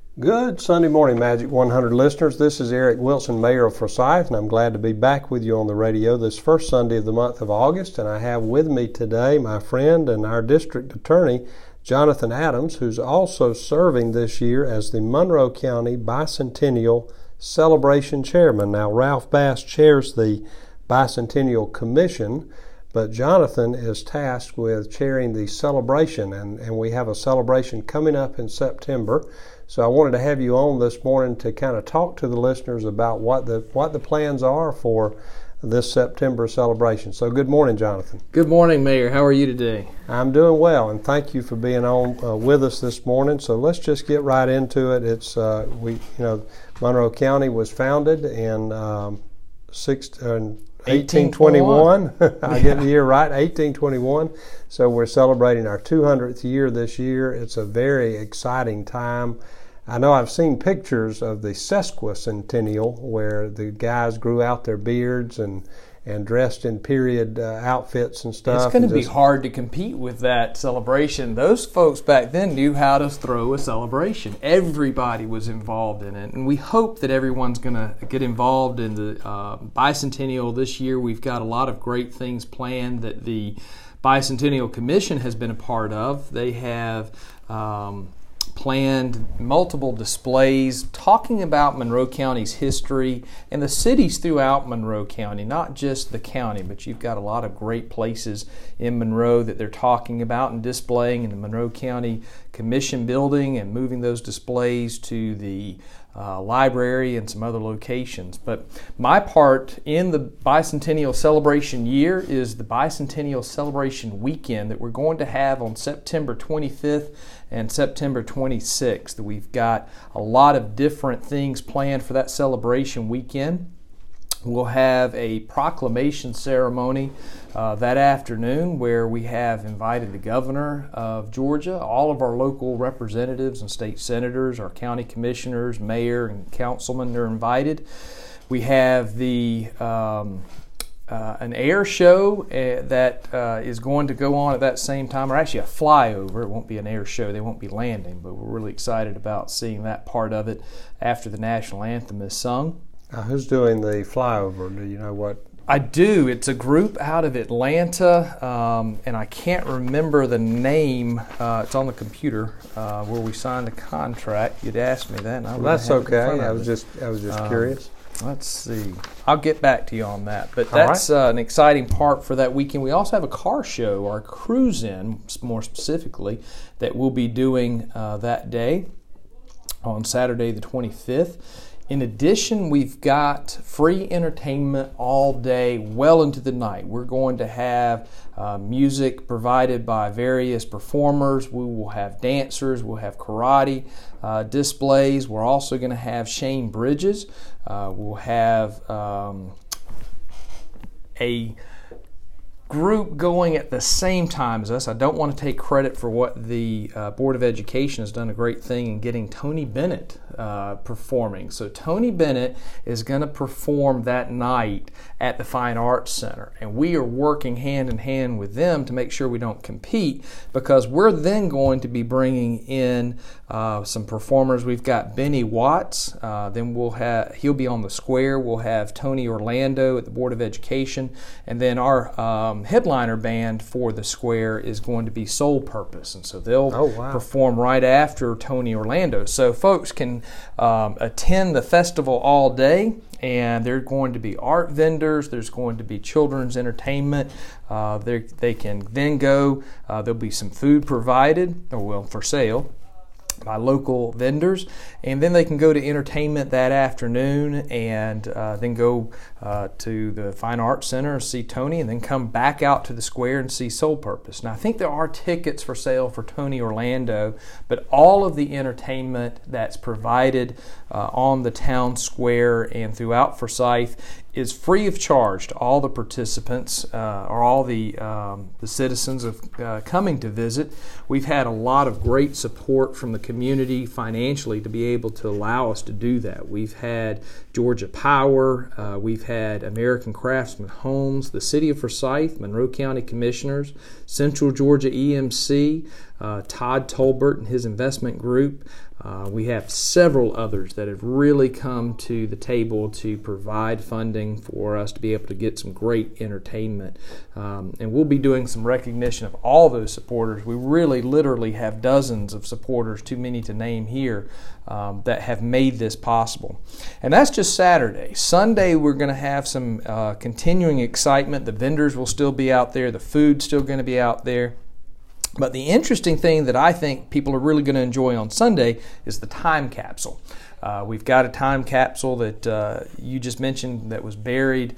Good Sunday morning, Magic 100 listeners. This is Eric Wilson, Mayor of Forsyth, and I'm glad to be back with you on the radio this first Sunday of the month of August. And I have with me today my friend and our district attorney, Jonathan Adams, who's also serving this year as the Monroe County Bicentennial Celebration Chairman. Now, Ralph Bass chairs the Bicentennial Commission, but Jonathan is tasked with chairing the celebration, and we have a celebration coming up in September. So I wanted to have you on this morning to kind of talk to the listeners about what the plans are for this September celebration. So good morning, Jonathan. Good morning, Mayor. How are you today? I'm doing well, and thank you for being on with us this morning. So let's just get right into it. It's Monroe County was founded in 1821. I get the year right, 1821. So we're celebrating our 200th year this year. It's a very exciting time. I know I've seen pictures of the sesquicentennial where the guys grew out their beards and dressed in period outfits and stuff. It's going to be hard to compete with that celebration. Those folks back then knew how to throw a celebration. Everybody was involved in it, and we hope that everyone's going to get involved in the bicentennial this year. We've got a lot of great things planned that the Bicentennial Commission has been a part of. They have planned multiple displays talking about Monroe County's history and the cities throughout Monroe County, not just the county, but you've got a lot of great places in Monroe that they're talking about and displaying in the Monroe County Commission building and moving those displays to the library and some other locations. But my part in the Bicentennial Celebration year is the Bicentennial Celebration weekend that we're going to have on September 25th and September 26th. We've got a lot of different things planned for that celebration weekend. We'll have a proclamation ceremony that afternoon where we have invited the governor of Georgia, all of our local representatives and state senators, our county commissioners, mayor, and councilmen are invited. We have an air show that is going to go on at that same time, or actually a flyover. It won't be an air show, they won't be landing, but we're really excited about seeing that part of it after the national anthem is sung. Who's doing the flyover? Do you know what? I do. It's a group out of Atlanta, and I can't remember the name. It's on the computer where we signed the contract. You'd asked me that. And well, that's okay. I was just curious. Let's see. I'll get back to you on that. But that's an exciting part for that weekend. We also have a car show, or a cruise-in, more specifically, that we'll be doing that day on Saturday the 25th. In addition, we've got free entertainment all day, well into the night. We're going to have music provided by various performers. We will have dancers. We'll have karate displays. We're also going to have Shane Bridges. We'll have a group going at the same time as us. I don't want to take credit for what the Board of Education has done a great thing in getting Tony Bennett performing. So Tony Bennett is going to perform that night at the Fine Arts Center, and we are working hand in hand with them to make sure we don't compete, because we're then going to be bringing in some performers. We've got Benny Watts, then he'll be on the square. We'll have Tony Orlando at the Board of Education, and then our headliner band for the square is going to be Soul Purpose, and so they'll perform right after Tony Orlando. So folks can attend the festival all day, and there are going to be art vendors, there's going to be children's entertainment. They can then go, there'll be some food provided, for sale by local vendors, and then they can go to entertainment that afternoon and then go to the Fine Arts Center and see Tony, and then come back out to the square and see Soul Purpose. Now, I think there are tickets for sale for Tony Orlando, but all of the entertainment that's provided on the town square and throughout Forsyth is free of charge to all the participants or all the citizens of coming to visit. We've had a lot of great support from the community financially to be able to allow us to do that. We've had Georgia Power, we've had American Craftsman Homes, the City of Forsyth, Monroe County Commissioners, Central Georgia EMC, Todd Tolbert and his investment group, We have several others that have really come to the table to provide funding for us to be able to get some great entertainment. And we'll be doing some recognition of all those supporters. We really literally have dozens of supporters, too many to name here, that have made this possible. And that's just Saturday. Sunday we're going to have some continuing excitement. The vendors will still be out there. The food's still going to be out there. But the interesting thing that I think people are really going to enjoy on Sunday is the time capsule. We've got a time capsule that you just mentioned that was buried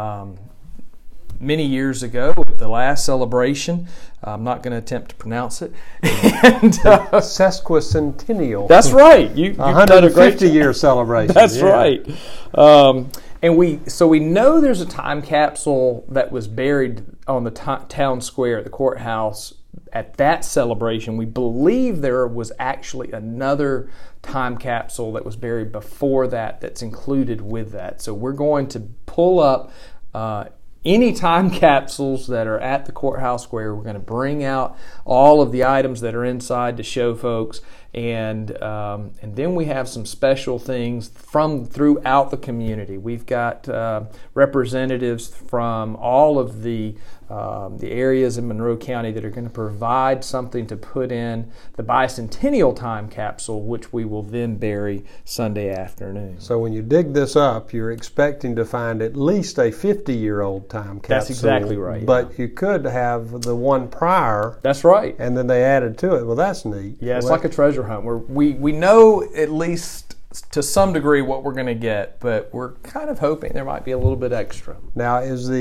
many years ago at the last celebration. I'm not going to attempt to pronounce it. And, Sesquicentennial. That's right. You've done a great 150-year celebration. That's right. And we know there's a time capsule that was buried on the town square at the courthouse at that celebration. We believe there was actually another time capsule that was buried before that that's included with that. So we're going to pull up any time capsules that are at the courthouse square. We're going to bring out all of the items that are inside to show folks, and then we have some special things from throughout the community. We've got representatives from all of the areas in Monroe County that are going to provide something to put in the bicentennial time capsule, which we will then bury Sunday afternoon. So when you dig this up, you're expecting to find at least a 50-year-old time capsule. That's exactly right. But you could have the one prior. That's right. And then they added to it. Well, that's neat. Yeah, it's like a treasure hunt. We know at least to some degree what we're going to get, but we're kind of hoping there might be a little bit extra. Now,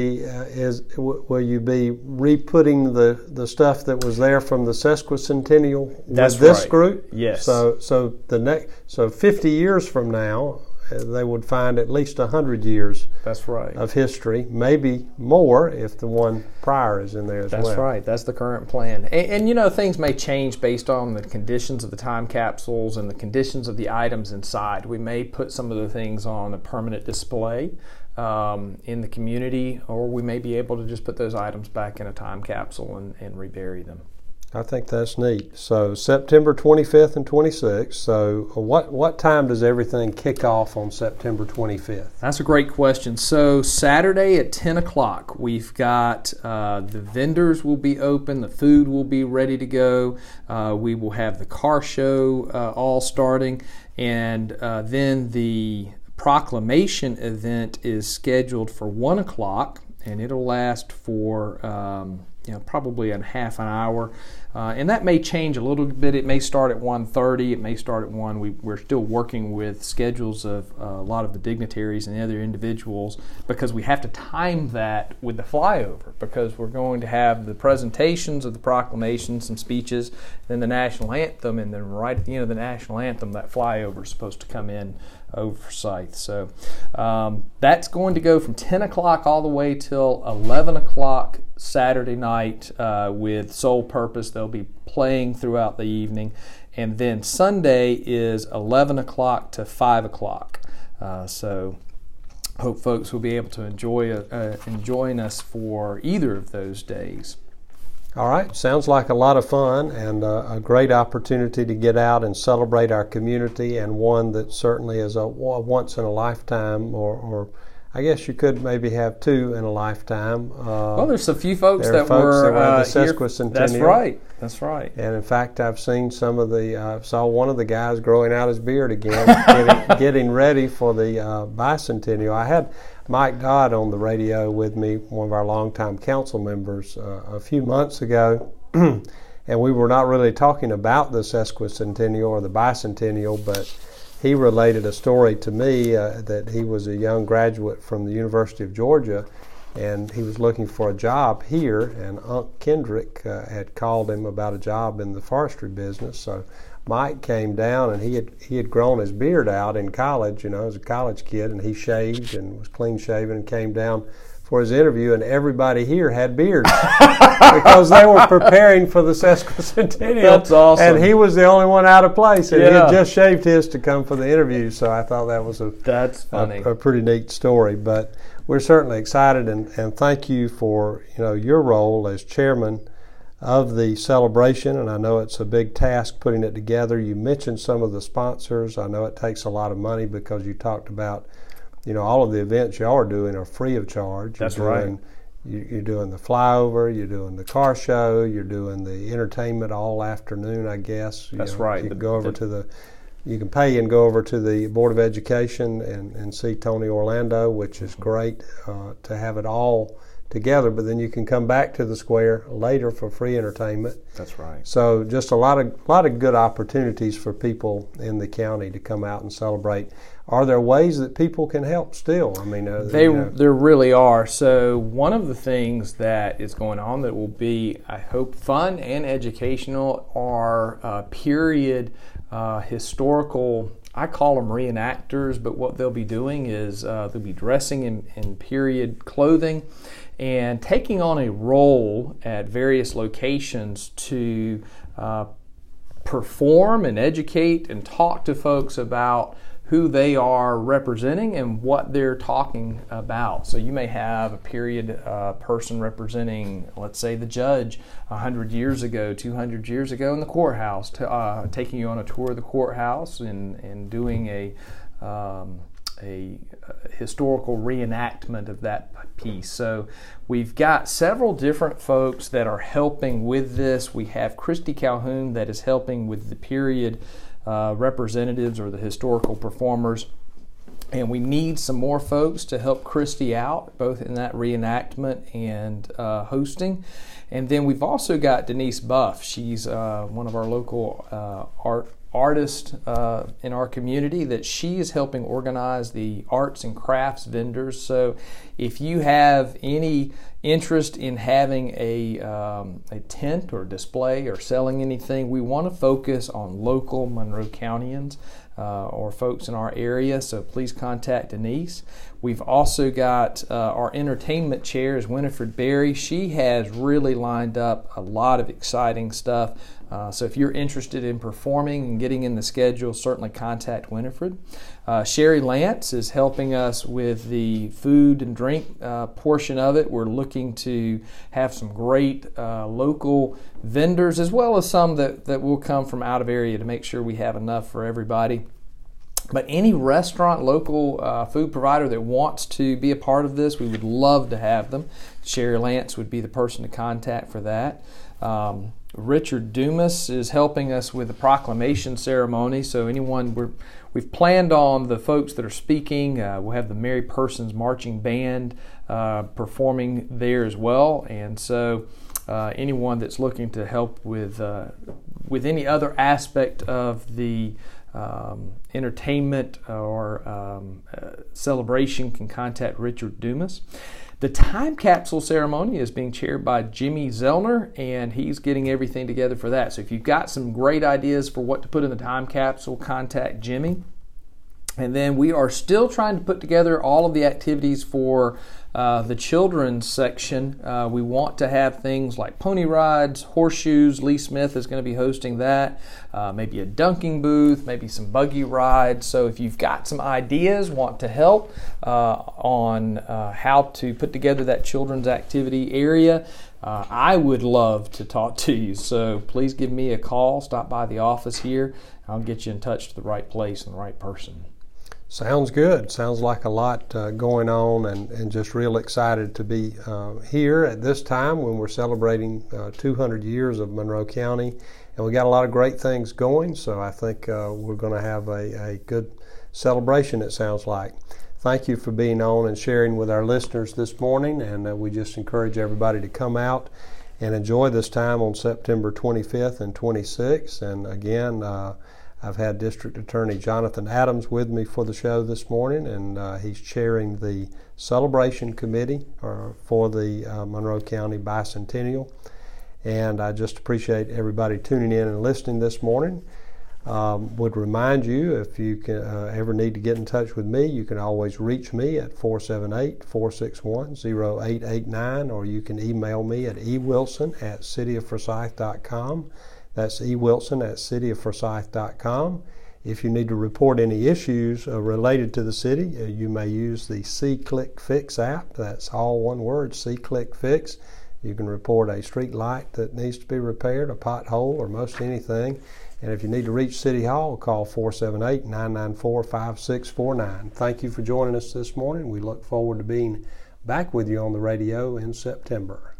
will you be re-putting the stuff that was there from the sesquicentennial with this group? Yes. So 50 years from now, they would find at least 100 years. That's right. Of history, maybe more if the one prior is in there as well. That's right. That's the current plan. And things may change based on the conditions of the time capsules and the conditions of the items inside. We may put some of the things on a permanent display in the community, or we may be able to just put those items back in a time capsule and rebury them. I think that's neat. So September 25th and 26th. So what time does everything kick off on September 25th? That's a great question. So Saturday at 10 o'clock, we've got the vendors will be open. The food will be ready to go. We will have the car show all starting. And then the proclamation event is scheduled for 1 o'clock, and it'll last for probably a half an hour. And that may change a little bit. It may start at 1:30. It may start at 1. We're still working with schedules of a lot of the dignitaries and the other individuals, because we have to time that with the flyover, because we're going to have the presentations of the proclamations, some speeches, then the national anthem, and then right at the end of the national anthem, that flyover is supposed to come in over Forsyth. So that's going to go from 10 o'clock all the way till 11 o'clock Saturday night with Sole Purpose. They'll be playing throughout the evening. And then Sunday is 11 o'clock to 5 o'clock. So hope folks will be able to join us for either of those days. All right, sounds like a lot of fun and a great opportunity to get out and celebrate our community, and one that certainly is a once in a lifetime, or I guess you could maybe have two in a lifetime. Well, there's a few folks that were the sesquicentennial. That's right. That's right. And in fact, I've seen some of saw one of the guys growing out his beard again, getting ready for the bicentennial. I had Mike Dodd on the radio with me, one of our longtime council members, a few months ago, and we were not really talking about the sesquicentennial or the bicentennial, but he related a story to me that he was a young graduate from the University of Georgia, and he was looking for a job here, and Unc Kendrick had called him about a job in the forestry business. So Mike came down, and he had grown his beard out in college, as a college kid, and he shaved and was clean shaven and came down for his interview, and everybody here had beards because they were preparing for the sesquicentennial. That's awesome. And he was the only one out of place, and he had just shaved his to come for the interview. So I thought that was that's funny, a pretty neat story. But we're certainly excited, and thank you for your role as chairman of the celebration, and I know it's a big task putting it together. You mentioned some of the sponsors. I know it takes a lot of money because you talked about, all of the events y'all are doing are free of charge. That's right. You're doing the flyover, you're doing the car show, you're doing the entertainment all afternoon, I guess. That's right. You can go over you can pay and go over to the Board of Education and see Tony Orlando, which is great to have it all together, but then you can come back to the square later for free entertainment. That's right. So just a lot of good opportunities for people in the county to come out and celebrate. Are there ways that people can help still? I mean, there really are. So one of the things that is going on that will be, I hope, fun and educational are period historical. I call them reenactors, but what they'll be doing is they'll be dressing in period clothing and taking on a role at various locations to perform and educate and talk to folks about who they are representing and what they're talking about. So you may have a period person representing, let's say, the judge 100 years ago, 200 years ago in the courthouse, taking you on a tour of the courthouse and doing a historical reenactment of that piece. So we've got several different folks that are helping with this. We have Christy Calhoun that is helping with the period representatives or the historical performers, and we need some more folks to help Christy out, both in that reenactment and hosting. And then we've also got Denise Buff. She's one of our local artists in our community that she is helping organize the arts and crafts vendors. So if you have any interest in having a tent or display or selling anything, we want to focus on local Monroe Countyans or folks in our area, so please contact Denise. We've also got our entertainment chair is Winifred Berry. She has really lined up a lot of exciting stuff. So if you're interested in performing and getting in the schedule, certainly contact Winifred. Sherry Lance is helping us with the food and drink portion of it. We're looking to have some great local vendors, as well as some that will come from out of area to make sure we have enough for everybody. But any restaurant, local food provider that wants to be a part of this, we would love to have them. Sherry Lance would be the person to contact for that. Richard Dumas is helping us with the proclamation ceremony. So we've planned on the folks that are speaking. We'll have the Mary Persons Marching Band performing there as well. And so anyone that's looking to help with any other aspect of the entertainment or celebration can contact Richard Dumas. The time capsule ceremony is being chaired by Jimmy Zellner, and he's getting everything together for that. So if you've got some great ideas for what to put in the time capsule, contact Jimmy. And then we are still trying to put together all of the activities for the children's section. We want to have things like pony rides, horseshoes. Lee Smith is going to be hosting that. Maybe a dunking booth, maybe some buggy rides. So if you've got some ideas, want to help on how to put together that children's activity area, I would love to talk to you. So please give me a call. Stop by the office here. I'll get you in touch to the right place and the right person. Sounds good. Sounds like a lot going on, and just real excited to be here at this time when we're celebrating 200 years of Monroe County, and we got a lot of great things going, so I think we're going to have a good celebration, it sounds like. Thank you for being on and sharing with our listeners this morning, and we just encourage everybody to come out and enjoy this time on September 25th and 26th, and again, I've had District Attorney Jonathan Adams with me for the show this morning, and he's chairing the celebration committee for the Monroe County Bicentennial. And I just appreciate everybody tuning in and listening this morning. Would remind you, if you can, ever need to get in touch with me, you can always reach me at 478-461-0889, or you can email me at ewilson@cityofforsyth.com. That's ewilson@cityofforsyth.com. If you need to report any issues related to the city, you may use the SeeClickFix app. That's all one word, SeeClickFix, You can report a street light that needs to be repaired, a pothole, or most anything. And if you need to reach City Hall, call 478-994-5649. Thank you for joining us this morning. We look forward to being back with you on the radio in September.